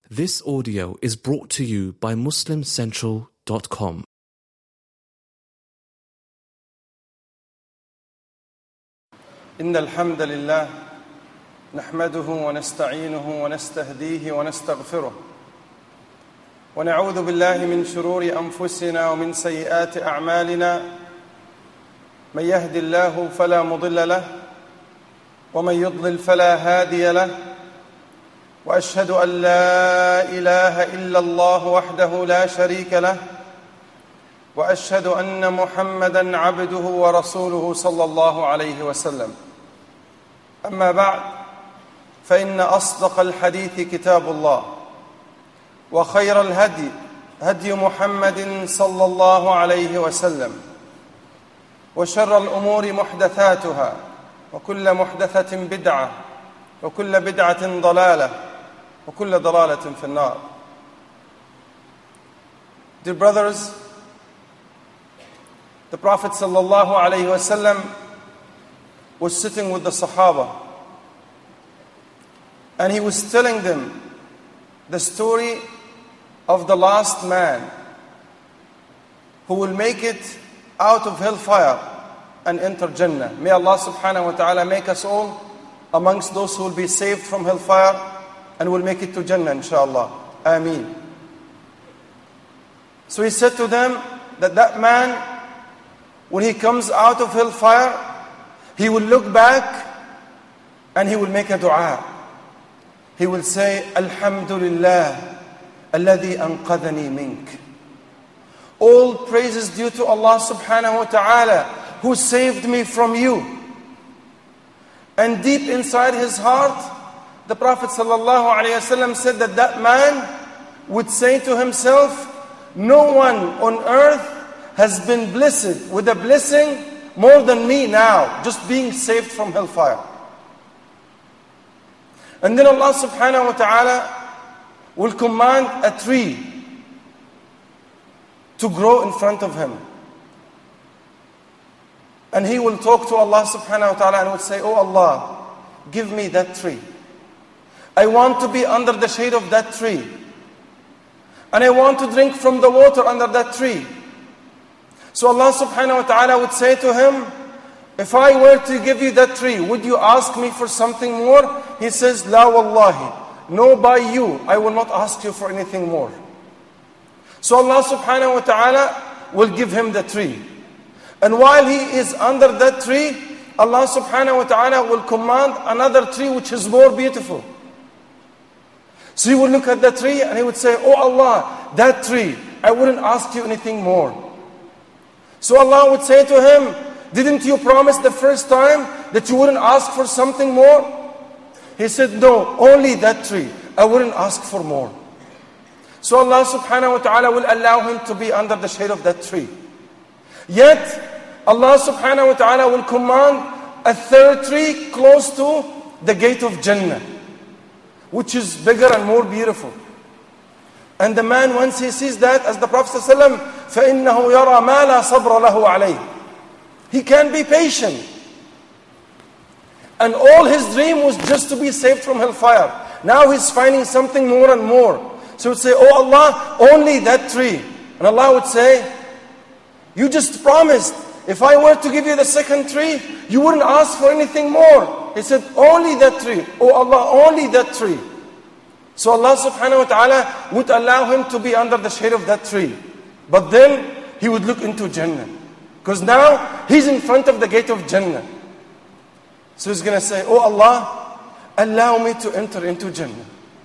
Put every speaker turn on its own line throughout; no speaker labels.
This audio is brought to you by MuslimCentral.com.
إن الحمد لله نحمده ونستعينه ونستهديه ونستغفره ونعوذ بالله من شرور أنفسنا ومن سيئات أعمالنا من يهد الله فلا مضل له ومن يضلل فلا هادي له وأشهد أن لا إله إلا الله وحده لا شريك له وأشهد أن محمدًا عبده ورسوله صلى الله عليه وسلم. أما بعد فإن أصدق الحديث كتاب الله وخير الهدي هدي محمد صلى الله عليه وسلم وشر الأمور محدثاتها وكل محدثة بدعة وكل بدعة ضلالة وكل ضلالة في النار. Dear brothers, the Prophet sallallahu alaihi wasallam was sitting with the Sahaba and he was telling them the story of the last man who will make it out of hellfire and enter Jannah. May Allah subhanahu wa ta'ala make us all amongst those who will be saved from hellfire and will make it to Jannah inshallah. Ameen. So he said to them that man, when he comes out of hellfire, he will look back and he will make a dua. He will say, Alhamdulillah, alladhi anqadhani mink. All praises due to Allah subhanahu wa ta'ala, who saved me from you. And deep inside his heart, the Prophet sallallahu alaihi wasallam said that man would say to himself, no one on earth has been blessed with a blessing more than me now, just being saved from hellfire. And then Allah subhanahu wa ta'ala will command a tree to grow in front of him. And he will talk to Allah subhanahu wa ta'ala and will say, oh Allah, give me that tree. I want to be under the shade of that tree. And I want to drink from the water under that tree. So Allah subhanahu wa ta'ala would say to him, if I were to give you that tree, would you ask me for something more? He says, La wallahi, no by you, I will not ask you for anything more. So Allah subhanahu wa ta'ala will give him the tree. And while he is under that tree, Allah subhanahu wa ta'ala will command another tree which is more beautiful. So he would look at the tree and he would say, oh Allah, that tree, I wouldn't ask you anything more. So Allah would say to him, didn't you promise the first time that you wouldn't ask for something more? He said, no, only that tree. I wouldn't ask for more. So Allah subhanahu wa ta'ala will allow him to be under the shade of that tree. Yet, Allah subhanahu wa ta'ala will command a third tree close to the gate of Jannah, which is bigger and more beautiful. And the man, once he sees that, as the Prophet ﷺ, فَإِنَّهُ يَرَى مَا لَا صَبْرَ لَهُ عَلَيْهِ. He can be patient. And all his dream was just to be saved from hellfire. Now he's finding something more and more. So he would say, oh Allah, only that tree. And Allah would say, you just promised, if I were to give you the second tree, you wouldn't ask for anything more. He said, only that tree. Oh Allah, only that tree. So Allah subhanahu wa ta'ala would allow him to be under the shade of that tree. But then he would look into Jannah. Because now he's in front of the gate of Jannah. So he's going to say, oh Allah, allow me to enter into Jannah.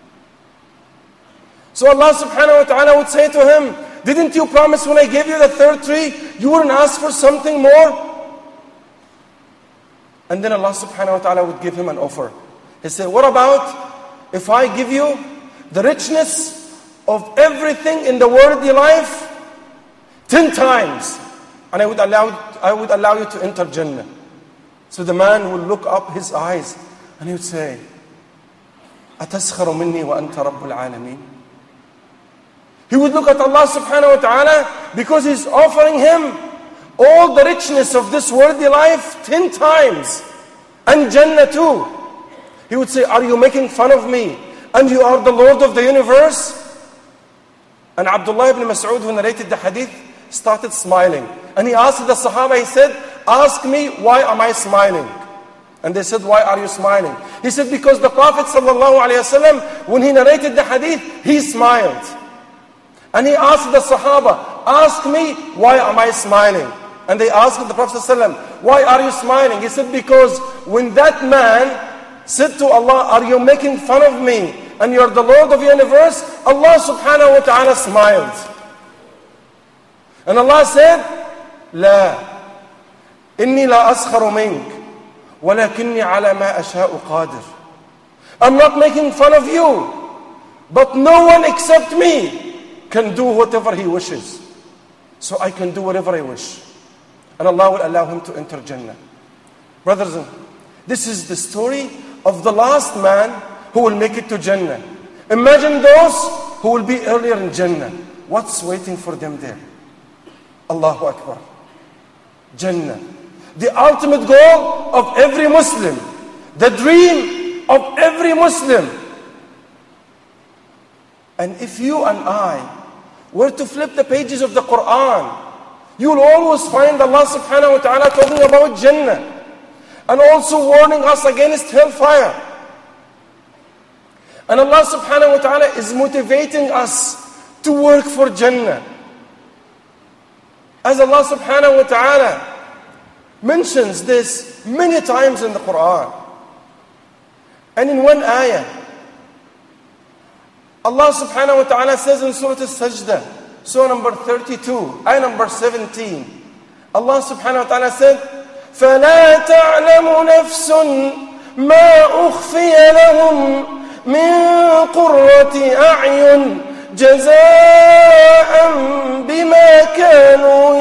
So Allah subhanahu wa ta'ala would say to him, didn't you promise when I gave you the third tree, you wouldn't ask for something more? And then Allah subhanahu wa ta'ala would give him an offer. He said, what about if I give you the richness of everything in the worldly life 10 times? And I would allow you to enter Jannah. So the man would look up his eyes and he would say, أَتَسْخَرُ مِنِّي وَأَنْتَ رَبُّ الْعَالَمِينَ. He would look at Allah subhanahu wa ta'ala because He's offering him all the richness of this worldly life 10 times. And Jannah too. He would say, are you making fun of me? and you are the Lord of the universe? And Abdullah ibn Mas'ud, who narrated the hadith, started smiling. And he asked the Sahaba, he said, ask me, why am I smiling? And they said, why are you smiling? He said, because the Prophet ﷺ, when he narrated the hadith, he smiled. And he asked the Sahaba, ask me, why am I smiling? And they asked the Prophet ﷺ, why are you smiling? He said, because when that man said to Allah, are you making fun of me? And you're the Lord of the universe, Allah subhanahu wa ta'ala smiled. And Allah said, لا إني لا أسخر منك ولكني على ما أشاء قادر. I'm not making fun of you, but no one except me can do whatever he wishes. So I can do whatever I wish. And Allah will allow him to enter Jannah. Brothers, this is the story of the last man who will make it to Jannah. Imagine those who will be earlier in Jannah. What's waiting for them there? Allahu Akbar. Jannah. The ultimate goal of every Muslim. The dream of every Muslim. And if you and I were to flip the pages of the Quran, you'll always find Allah subhanahu wa ta'ala talking about Jannah. And also warning us against hellfire. And Allah subhanahu wa ta'ala is motivating us to work for Jannah. As Allah subhanahu wa ta'ala mentions this many times in the Quran. And in one ayah, Allah subhanahu wa ta'ala says in Surah Al-Sajdah, Surah number 32, ayah number 17, Allah subhanahu wa ta'ala said, فَلَا تَعْلَمُ نَفْسٌ مَا أُخْفِيَ لَهُمْ مِنْ قُرَّةِ أَعْيُنٍ جَزَاءً بِمَا كَانُوا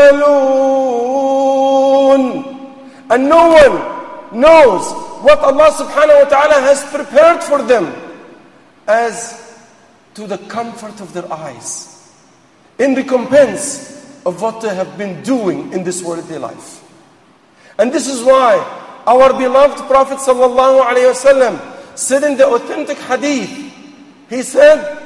يَعْمَلُونَ. And no one knows what Allah subhanahu wa ta'ala has prepared for them as to the comfort of their eyes, in recompense of what they have been doing in this worldly life. And this is why our beloved Prophet sallallahu alaihi wasallam said in the authentic hadith, he said,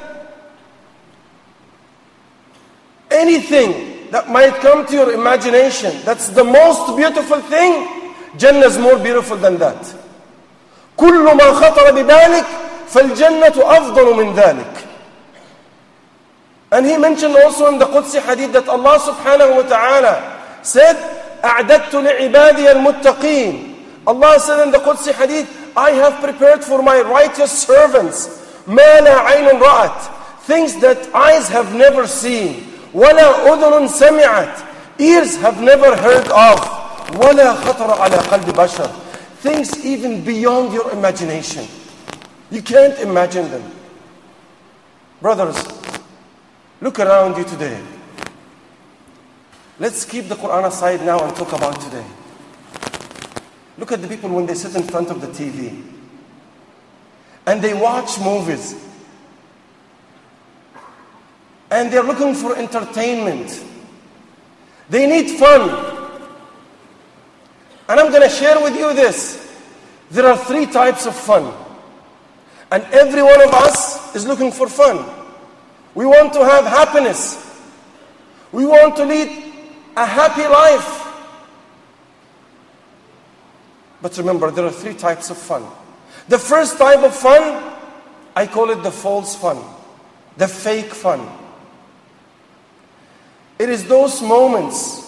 anything that might come to your imagination, that's the most beautiful thing, Jannah is more beautiful than that. كل ما خطر ببالك فالجنة أفضل من ذلك. And he mentioned also in the Qudsi hadith that Allah subhanahu wa ta'ala said, أعددت لعبادي المتقين. Allah said in the Qudsi hadith, I have prepared for my righteous servants ما لا عين رأت, things that eyes have never seen, ولا أذن سمعت, ears have never heard of, ولا خطر على قلب بشر, things even beyond your imagination. You can't imagine them. Brothers, look around you today. Let's keep the Quran aside now and talk about today. Look at the people when they sit in front of the TV and they watch movies and they're looking for entertainment. They need fun. And I'm going to share with you this. There are 3 types of fun. And every one of us is looking for fun. We want to have happiness. We want to lead a happy life. But remember, there are 3 types of fun. The first type of fun, I call it the false fun, the fake fun. It is those moments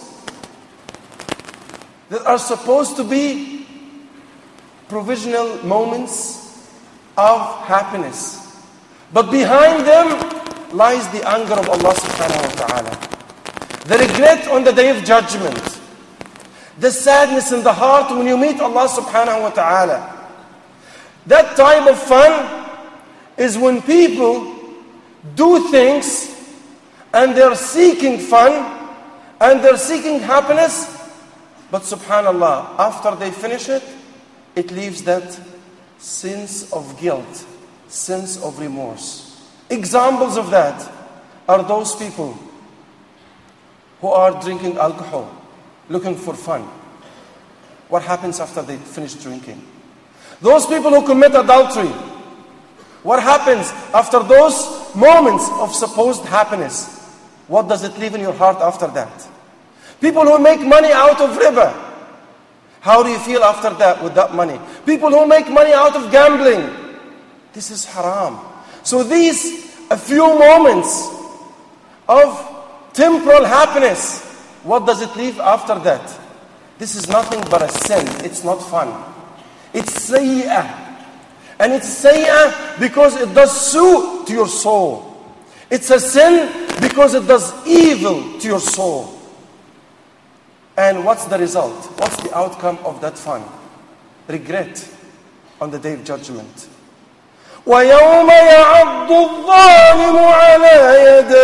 that are supposed to be provisional moments of happiness. But behind them lies the anger of Allah subhanahu wa ta'ala. The regret on the day of judgment. The sadness in the heart when you meet Allah subhanahu wa ta'ala. That type of fun is when people do things and they're seeking fun and they're seeking happiness, but subhanallah, after they finish it, it leaves that sense of guilt, sense of remorse. Examples of that are those people who are drinking alcohol, looking for fun. What happens after they finish drinking? Those people who commit adultery, What happens after those moments of supposed happiness? What does it leave in your heart after that? People who make money out of riba, how do you feel after that with that money? People who make money out of gambling, this is haram. So these a few moments of temporal happiness, what does it leave after that? This is nothing but a sin. It's not fun. It's sayyah. And it's sayyah because it does suit to your soul. It's a sin because it does evil to your soul. And what's the result? What's the outcome of that fun? Regret on the day of judgment. وَيَوْمَ يَعَضُّ الظَّالِمُ عَلَى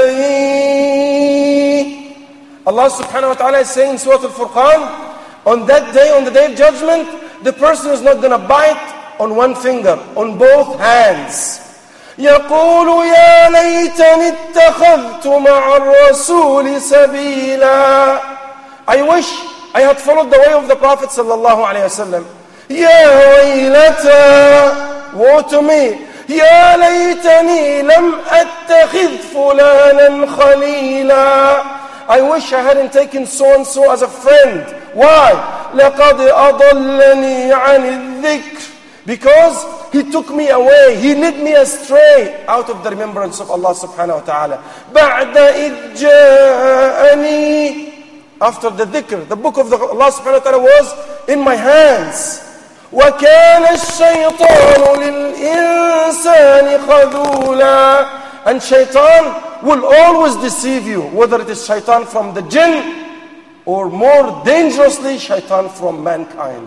يَدَيْهِ. Allah subhanahu wa ta'ala is saying in Surah Al-Furqan, on that day, on the day of judgment, the person is not going to bite on one finger, on both hands. يقول يا ليتني اتخذت مع الرسول سبيلا. I wish I had followed the way of the Prophet sallallahu alayhi wasallam. يا ويلتى, woe to me. يا ليتني لم أتخذ فلانا خليلا. I wish I hadn't taken so and so as a friend. Why? لقد أضلني عن الذكر. Because he took me away, he led me astray out of the remembrance of Allah subhanahu wa ta'ala. بعد إذ جاءني. After the dhikr, the book of Allah subhanahu wa ta'ala was in my hands. وَكَانَ الشَّيْطَانُ لِلْإِنسَانِ خَذُولًا. And shaitan will always deceive you, whether it is shaitan from the jinn or more dangerously, shaitan from mankind.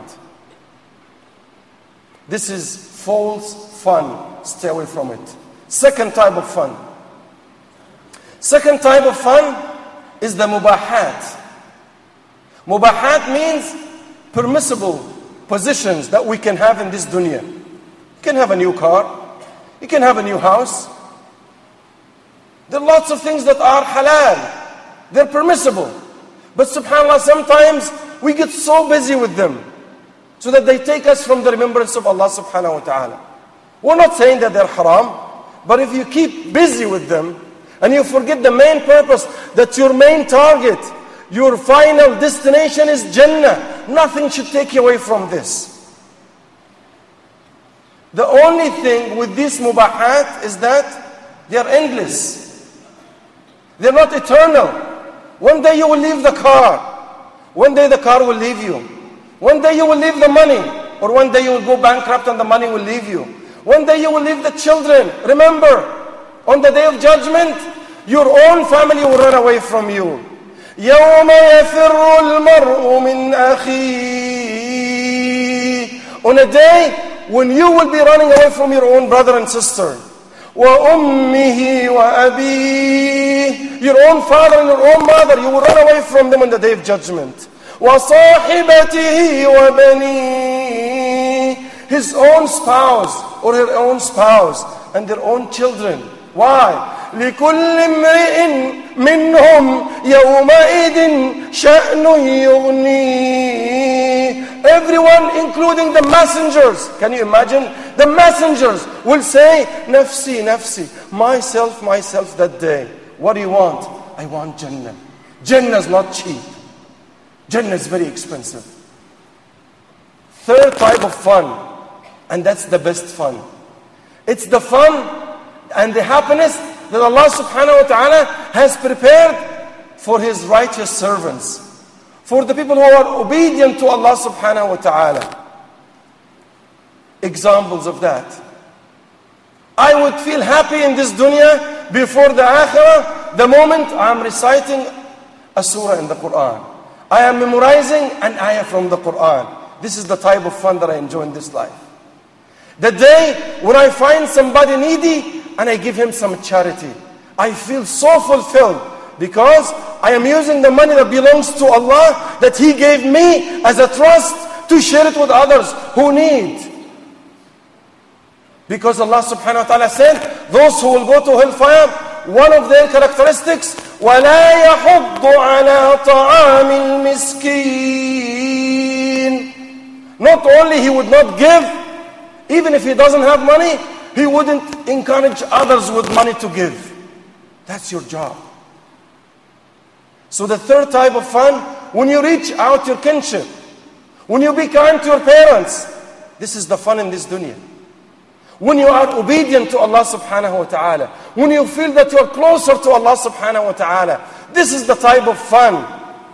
This is false fun. Stay away from it. Second type of fun. Second type of fun is the mubahat. Mubahat means permissible positions that we can have in this dunya. You can have a new car. You can have a new house. There are lots of things that are halal. They're permissible. But subhanAllah, sometimes we get so busy with them so that they take us from the remembrance of Allah subhanahu wa ta'ala. We're not saying that they're haram, but if you keep busy with them and you forget the main purpose, that your main target, your final destination is Jannah, nothing should take you away from this. The only thing with these mubahat is that they are endless. They're not eternal. One day you will leave the car. One day the car will leave you. One day you will leave the money. Or one day you will go bankrupt and the money will leave you. One day you will leave the children. Remember, on the day of judgment, your own family will run away from you. يَوْمَ يَفِرُّ الْمَرْءُ مِنْ أَخِيهِ. On a day when you will be running away from your own brother and sister. وَأُمِّهِ وَأَبِيهِ. Your own father and your own mother, you will run away from them on the day of judgment. وَصَاحِبَتِهِ وَبَنِيهِ. His own spouse or her own spouse and their own children. Why? لِكُلِّ امْرِئٍ مِّنْهُمْ يَوْمَئِذٍ شَأْنٌ يُغْنِيهِ. Everyone, including the messengers. Can you imagine? The messengers will say, Nafsi, Nafsi, myself, myself that day. What do you want? I want Jannah. Jannah is not cheap. Jannah is very expensive. Third type of fun, and that's the best fun. It's the fun and the happiness that Allah subhanahu wa ta'ala has prepared for His righteous servants. For the people who are obedient to Allah subhanahu wa ta'ala. Examples of that. I would feel happy in this dunya before the akhirah the moment I am reciting a surah in the Quran. I am memorizing an ayah from the Quran. This is the type of fun that I enjoy in this life. The day when I find somebody needy and I give him some charity, I feel so fulfilled because I am using the money that belongs to Allah that He gave me as a trust to share it with others who need. Because Allah subhanahu wa ta'ala said, those who will go to hellfire, one of their characteristics, وَلَا يَحُضُّ عَلَىٰ طَعَامِ الْمِسْكِينِ. Not only he would not give, even if he doesn't have money, He wouldn't encourage others with money to give. That's your job. So the third type of fun, when you reach out your kinship, when you be kind to your parents, this is the fun in this dunya. When you are obedient to Allah subhanahu wa ta'ala, when you feel that you are closer to Allah subhanahu wa ta'ala, this is the type of fun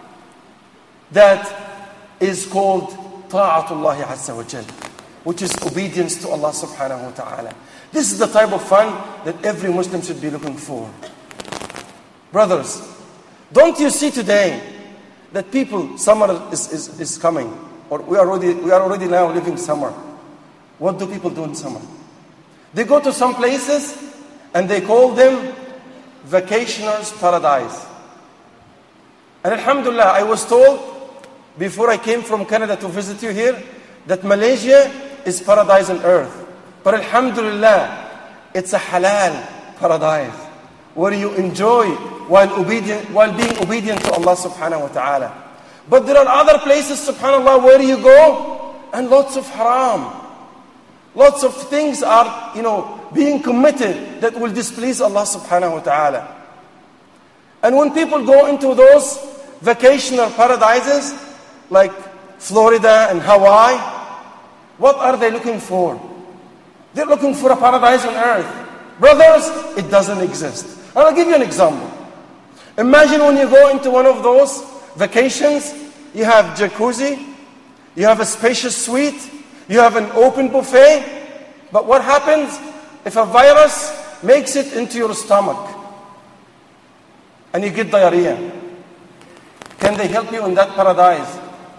that is called ta'atullahi azza wa jal, which is obedience to Allah subhanahu wa ta'ala. This is the type of fun that every Muslim should be looking for. Brothers, don't you see today that people, summer is coming, or we are already now living summer. What do people do in summer? They go to some places and they call them vacationers' paradise. And alhamdulillah, I was told before I came from Canada to visit you here that Malaysia is paradise on earth. But alhamdulillah, it's a halal paradise where you enjoy while being obedient to Allah subhanahu wa ta'ala. But there are other places, subhanallah, where you go and lots of haram. Lots of things are, being committed that will displease Allah subhanahu wa ta'ala. And when people go into those vacational paradises, like Florida and Hawaii, what are they looking for? They're looking for a paradise on earth. Brothers, it doesn't exist. And I'll give you an example. Imagine when you go into one of those vacations, you have jacuzzi, you have a spacious suite, you have an open buffet, but what happens if a virus makes it into your stomach and you get diarrhea? Can they help you in that paradise?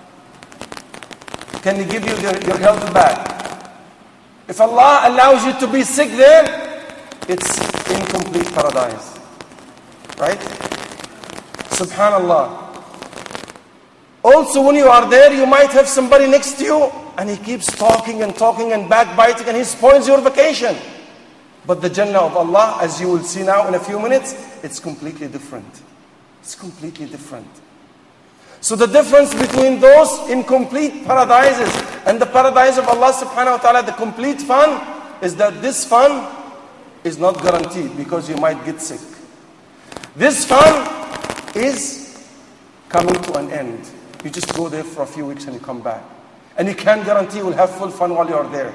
Can they give you your health back? If Allah allows you to be sick there, it's incomplete paradise. Right? Subhanallah. Also, when you are there, you might have somebody next to you and he keeps talking and backbiting and he spoils your vacation. But the Jannah of Allah, as you will see now in a few minutes, it's completely different. It's completely different. So the difference between those incomplete paradises and the paradise of Allah subhanahu wa ta'ala, the complete fun, is that this fun is not guaranteed because you might get sick. This fun is coming to an end. You just go there for a few weeks and you come back. And you can't guarantee you will have full fun while you are there.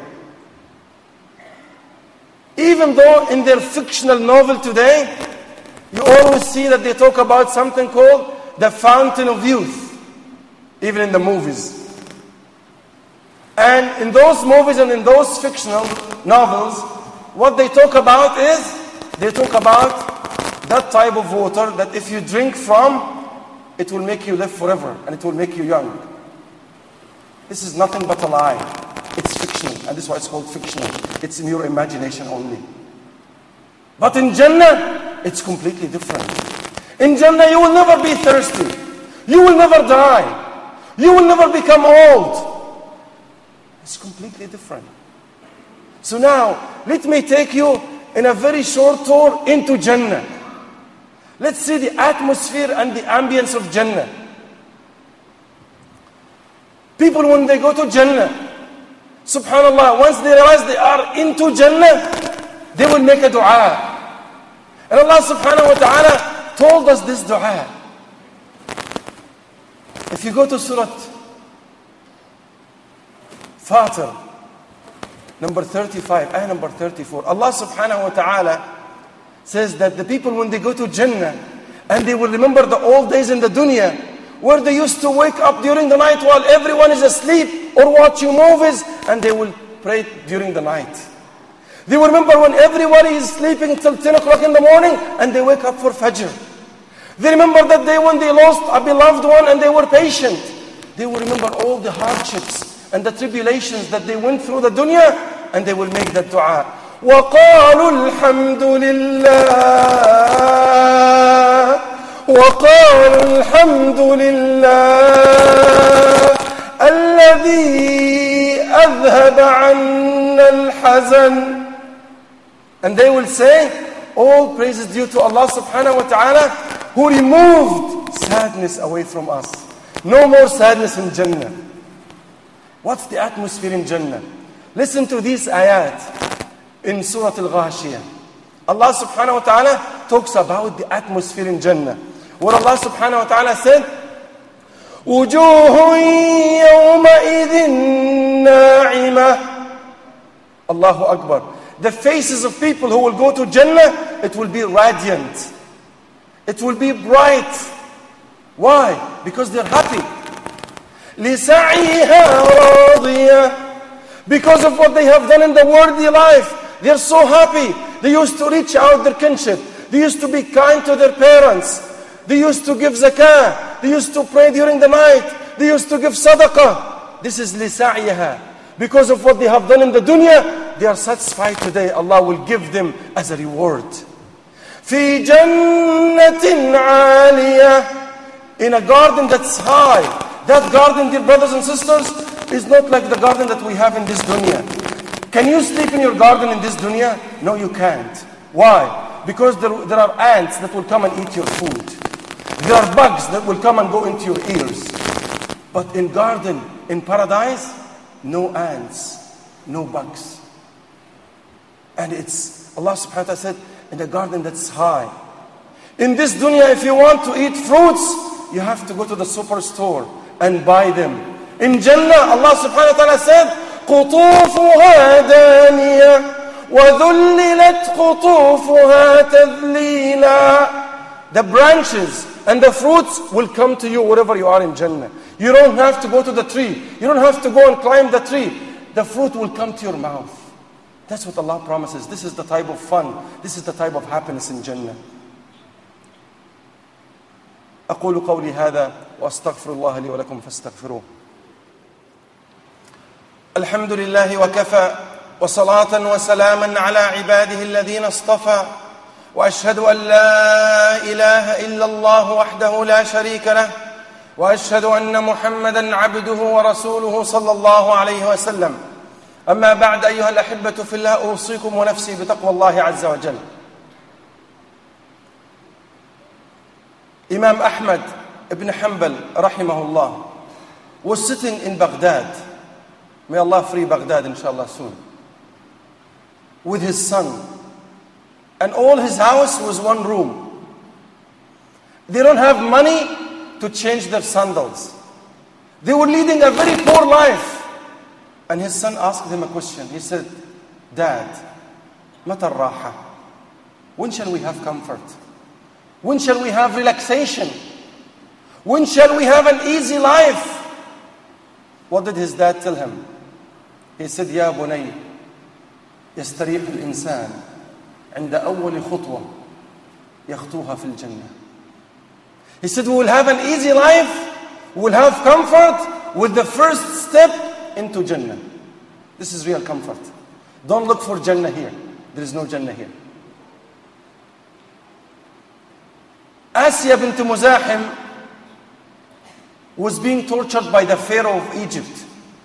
Even though in their fictional novel today, you always see that they talk about something called the fountain of youth. Even in the movies. And in those movies and in those fictional novels, what they talk about is, they talk about that type of water that if you drink from, it will make you live forever and it will make you young. This is nothing but a lie. It's fictional, and this is why it's called fictional. It's in your imagination only. But in Jannah, it's completely different. In Jannah, you will never be thirsty. You will never die. You will never become old. It's completely different. So now, let me take you in a very short tour into Jannah. Let's see the atmosphere and the ambience of Jannah. People, when they go to Jannah, subhanallah, once they realize they are into Jannah, they will make a dua. And Allah subhanahu wa ta'ala told us this dua. If you go to Surah Fatir, number 35, ayah number 34, Allah subhanahu wa ta'ala says that the people, when they go to Jannah, and they will remember the old days in the dunya, where they used to wake up during the night while everyone is asleep or watching movies, and they will pray during the night. They will remember when everybody is sleeping till 10 o'clock in the morning, and they wake up for Fajr. They remember that day when they lost a beloved one and they were patient. They will remember all the hardships and the tribulations that they went through the dunya, and they will make that dua. وَقَالُوا الْحَمْدُ لِلَّهِ وَقَالُوا الْحَمْدُ لِلَّهِ الَّذِي أَذْهَبَ عَنَّا الْحَزَنَ. And they will say, all praise is due to Allah subhanahu wa ta'ala, who removed sadness away from us. No more sadness in Jannah. What's the atmosphere in Jannah? Listen to these ayat. in Surah Al-Ghashiyah. Allah subhanahu wa ta'ala talks about the atmosphere in Jannah. Where Allah subhanahu wa ta'ala said, وُجُوهٌ يَوْمَئِذٍ نَاعِمَةٌ. Allahu Akbar. The faces of people who will go to Jannah, it will be radiant. It will be bright. Why? Because they're happy. لِسَعِيهَا رَاضِيَةٌ. Because of what they have done in the worldly life. They're so happy. They used to reach out their kinship. They used to be kind to their parents. They used to give zakah. They used to pray during the night. They used to give sadaqah. This is لِسَعِيهَا. Because of what they have done in the dunya, they are satisfied today. Allah will give them as a reward. فِي جَنَّةٍ عَالِيَةٍ. In a garden that's high. That garden, dear brothers and sisters, is not like the garden that we have in this dunya. Can you sleep in your garden in this dunya? No, you can't. Why? Because there are ants that will come and eat your food. There are bugs that will come and go into your ears. But in garden, in paradise, no ants, no bugs. And it's, Allah subhanahu wa ta'ala said, in a garden that's high. In this dunya, if you want to eat fruits, you have to go to the superstore and buy them. In Jannah, Allah subhanahu wa ta'ala said, قُطُوفُهَا دَانِيَةٌ وَذُلِّلَتْ قُطُوفُهَا تَذْلِيلًا. The branches and the fruits will come to you wherever you are in Jannah. You don't have to go to the tree. You don't have to go and climb the tree. The fruit will come to your mouth. That's what Allah promises. This is the type of fun. This is the type of happiness in Jannah. أقول قولي هذا وأستغفر الله لي ولكم فاستغفروه. الحمد لله وكفى وصلاة وسلاما على عباده الذين اصطفى وأشهد أن لا إله إلا الله وحده لا شريك له وأشهد أن محمدا عبده ورسوله صلى الله عليه وسلم. أما بعد أيها الأحبة في الله أوصيكم ونفسي بتقوى الله عز وجل. Imam Ahmad ibn Hanbal rahimahullah was sitting in Baghdad. May Allah free Baghdad inshallah soon. With his son. And all his house was one room. They don't have money to change their sandals. They were leading a very poor life. And his son asked him a question. He said, Dad, متى الراحة? When shall we have comfort? When shall we have relaxation? When shall we have an easy life? What did his dad tell him? He said, يا بني يستريح الإنسان عند أول خطوة يخطوها في الجنة. He said, we will have an easy life. We will have comfort with the first step into Jannah. This is real comfort. Don't look for Jannah here. There is no Jannah here. Asya bint Muzahim was being tortured by the Pharaoh of Egypt.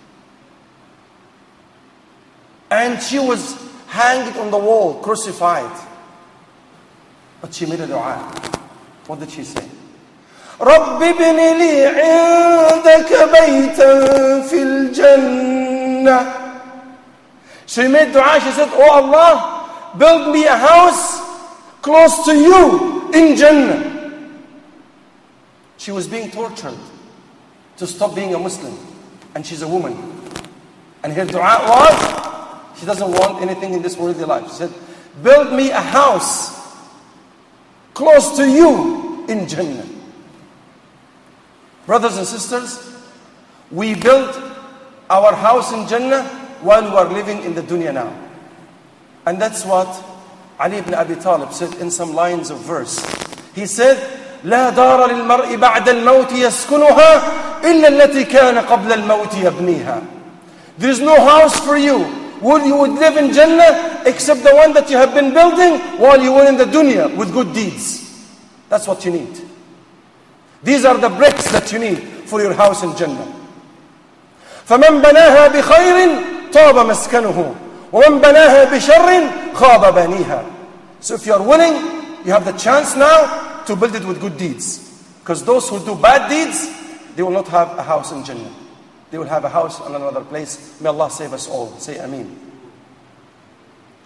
And she was hanged on the wall, crucified. But she made a dua. What did she say? رب ابن لي عندك بيتا في الجنة. She made dua. She said, Oh Allah, build me a house close to you in Jannah. She was being tortured to stop being a Muslim. And she's a woman. And her dua was, she doesn't want anything in this worldly life. She said, build me a house close to you in Jannah. Brothers and sisters, we built our house in Jannah while we are living in the dunya now. And that's what Ali ibn Abi Talib said in some lines of verse. He said, لا دار للمرء بعد الموت يسكنها إلا التي كان قبل الموت يبنيها. There is no house for you. You would live in Jannah except the one that you have been building while you were in the dunya with good deeds. That's what you need. These are the bricks that you need for your house in Jannah. فمن بناها بخير طاب مسكنه ومن بناها بشر خاب بنيها. So if you are willing, you have the chance now to build it with good deeds. Because those who do bad deeds, they will not have a house in Jannah. They will have a house in another place. May Allah save us all. Say Ameen.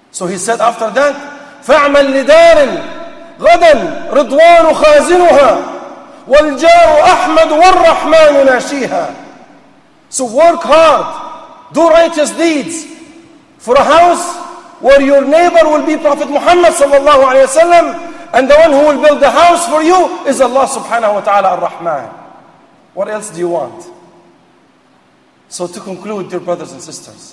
So he said after that, فَاعْمَلْ لِدَارٍ غَدًا رِضْوَانُ خَازِنُهَا وَالْجَارُ أَحْمَدُ وَالرَّحْمَنُ نَاشِيهَا. So work hard, do righteous deeds for a house where your neighbor will be Prophet Muhammad sallallahu alayhi wa sallam, and the one who will build the house for you is Allah subhanahu wa ta'ala ar-Rahman. What else do you want? So to conclude, dear brothers and sisters,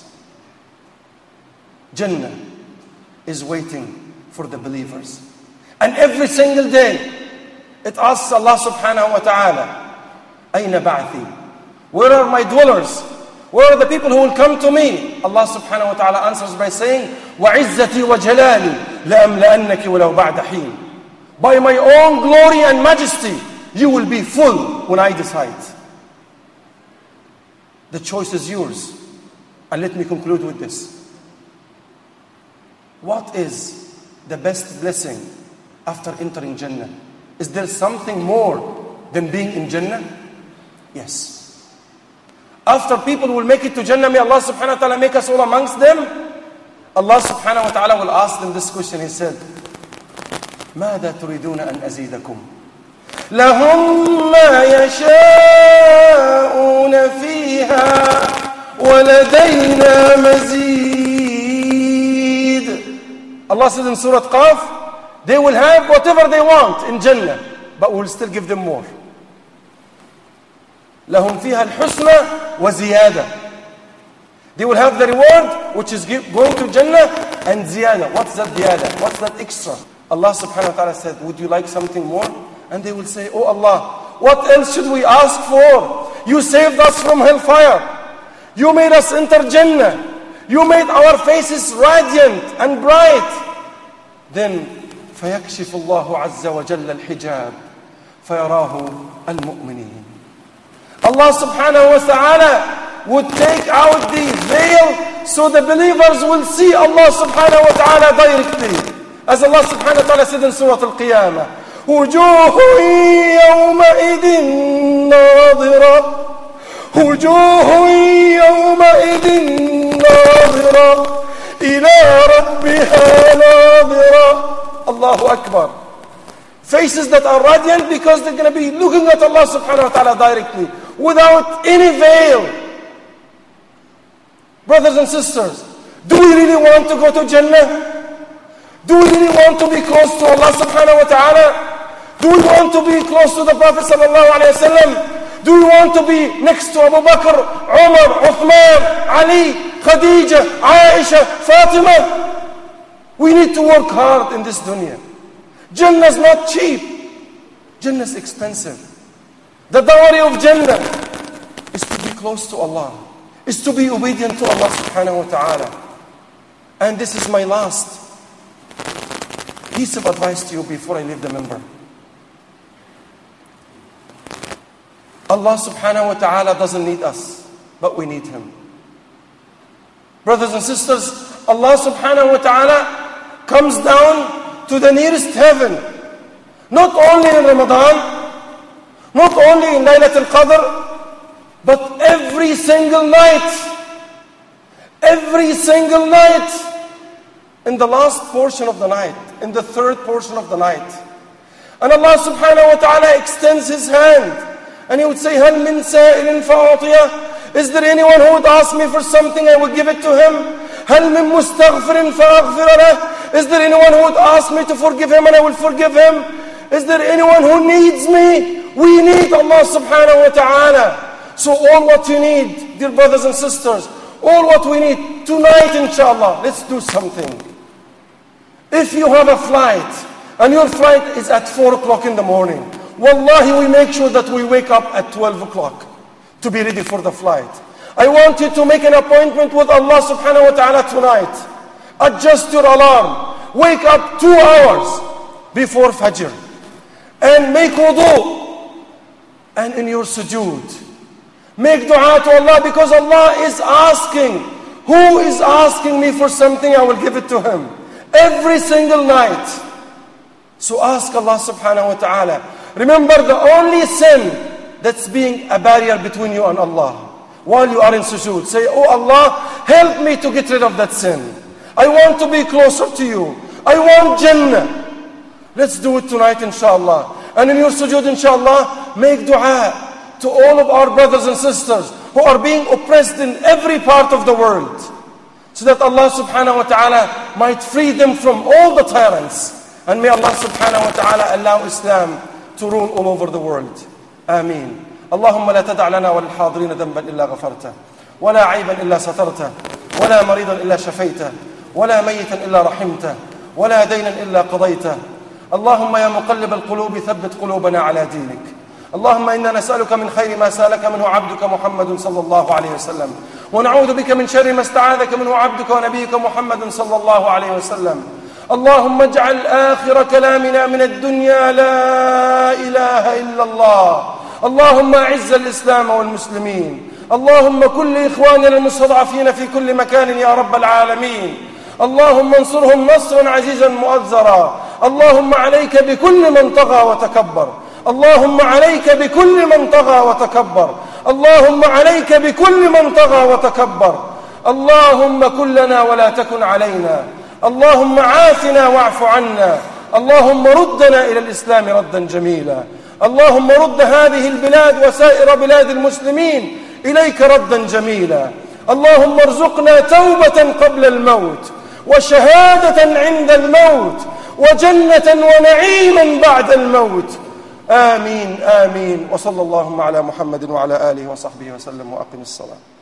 Jannah is waiting for the believers. And every single day, it asks Allah subhanahu wa ta'ala, أَيْنَ بَعْثِي? Where are my dwellers? Where are the people who will come to me? Allah subhanahu wa ta'ala answers by saying, وَعِزَّتِي وَجَلَالِي لَأَمْلَأَنَّكِ وَلَوْ بَعْدَ حِينٍ. By my own glory and majesty, you will be full when I decide. The choice is yours. And let me conclude with this. What is the best blessing after entering Jannah? Is there something more than being in Jannah? Yes. After people will make it to Jannah, may Allah subhanahu wa ta'ala make us all amongst them. Allah subhanahu wa ta'ala will ask them this question. He said, ماذا تريدون أن أزيدكم؟ لهم ما يشاءون فيها ولدينا مزيد. Allah says in Surah Qaf, they will have whatever they want in Jannah, but we'll still give them more. لهم فيها الحسنى وزيادة. They will have the reward which is going to Jannah and ziyada. What's that ziyada? What's that extra? Allah subhanahu wa ta'ala said, would you like something more? And they will say, oh Allah, what else should we ask for? You saved us from hellfire. You made us enter Jannah. You made our faces radiant and bright. Then فيكشف الله عز وجل الحجاب فيراه المؤمنين. Allah subhanahu wa ta'ala would take out the veil so the believers will see Allah subhanahu wa ta'ala directly. As Allah subhanahu wa ta'ala said in Surah Al-Qiyamah, وجوه يومئذ ناظرة وجوه يومئذ ناظرة إلى ربها ناظرة. Allahu Akbar. Faces that are radiant because they're going to be looking at Allah subhanahu wa ta'ala directly without any veil. Brothers and sisters, do we really want to go to Jannah? Do we really want to be close to Allah subhanahu wa ta'ala? Do we want to be close to the Prophet sallallahu alayhi wa sallam? Do we want to be next to Abu Bakr, Umar, Uthman, Ali, Khadija, Aisha, Fatima? We need to work hard in this dunya. Jannah is not cheap. Jannah is expensive. The dowry of Jannah is to be close to Allah, is to be obedient to Allah subhanahu wa ta'ala. And this is my last piece of advice to you before I leave the member. Allah subhanahu wa ta'ala doesn't need us, but we need Him. Brothers and sisters, Allah subhanahu wa ta'ala comes down to the nearest heaven, not only in Ramadan, not only in Laylat al-Qadr, but every single night, in the last portion of the night, in the third portion of the night. And Allah subhanahu wa ta'ala extends His hand, and He would say, هَلْ مِن سَائِلٍ فَأُعْطِيَهُ? Is there anyone who would ask me for something, I will give it to him? هَلْ مِن مُسْتَغْفِرٍ فَأَغْفِرَ لَهُ? Is there anyone who would ask me to forgive him and I will forgive him? Is there anyone who needs me? We need Allah subhanahu wa ta'ala. So all what you need, dear brothers and sisters, all what we need tonight, inshallah, let's do something. If you have a flight and your flight is at 4 o'clock in the morning, wallahi, we make sure that we wake up at 12 o'clock to be ready for the flight. I want you to make an appointment with Allah subhanahu wa ta'ala tonight. Adjust your alarm. Wake up 2 hours before Fajr. And make wudu. And in your sujood, make dua to Allah, because Allah is asking. Who is asking me for something, I will give it to him. Every single night. So ask Allah subhanahu wa ta'ala. Remember, the only sin that's being a barrier between you and Allah, while you are in sujood, say, oh Allah, help me to get rid of that sin. I want to be closer to you. I want Jannah. Let's do it tonight, inshallah. And in your sujood, inshallah, make dua to all of our brothers and sisters who are being oppressed in every part of the world, so that Allah subhanahu wa ta'ala might free them from all the tyrants. And may Allah subhanahu wa ta'ala allow Islam to rule all over the world. Ameen. اللهم لا تدع لنا وللحاضرين ذنبا إلا غفرته ولا عيبا إلا سترته ولا مريضا إلا شفيته ولا ميتا إلا رحمته ولا دينا إلا قضيته. اللهم يا مقلب القلوب ثبت قلوبنا على دينك. اللهم إنا نسألك من خير ما سألك منه عبدك محمد صلى الله عليه وسلم، ونعوذ بك من شر ما استعاذك منه عبدك ونبيك محمد صلى الله عليه وسلم. اللهم اجعل آخر كلامنا من الدنيا لا إله إلا الله. اللهم أعز الإسلام والمسلمين. اللهم كن لإخواننا المستضعفين في كل مكان يا رب العالمين. اللهم انصرهم نصرا عزيزا مؤزرا. اللهم عليك بكل من طغى وتكبر. اللهم عليك بكل من طغى وتكبر. اللهم عليك بكل من طغى وتكبر. اللهم كن لنا ولا تكن علينا. اللهم عافنا واعف عنا. اللهم ردنا إلى الإسلام ردا جميلا. اللهم رد هذه البلاد وسائر بلاد المسلمين إليك ردا جميلا. اللهم ارزقنا توبة قبل الموت وشهادة عند الموت وجنة ونعيما بعد الموت. آمين آمين. وصلى اللهم على محمد وعلى آله وصحبه وسلم وأقم الصلاة.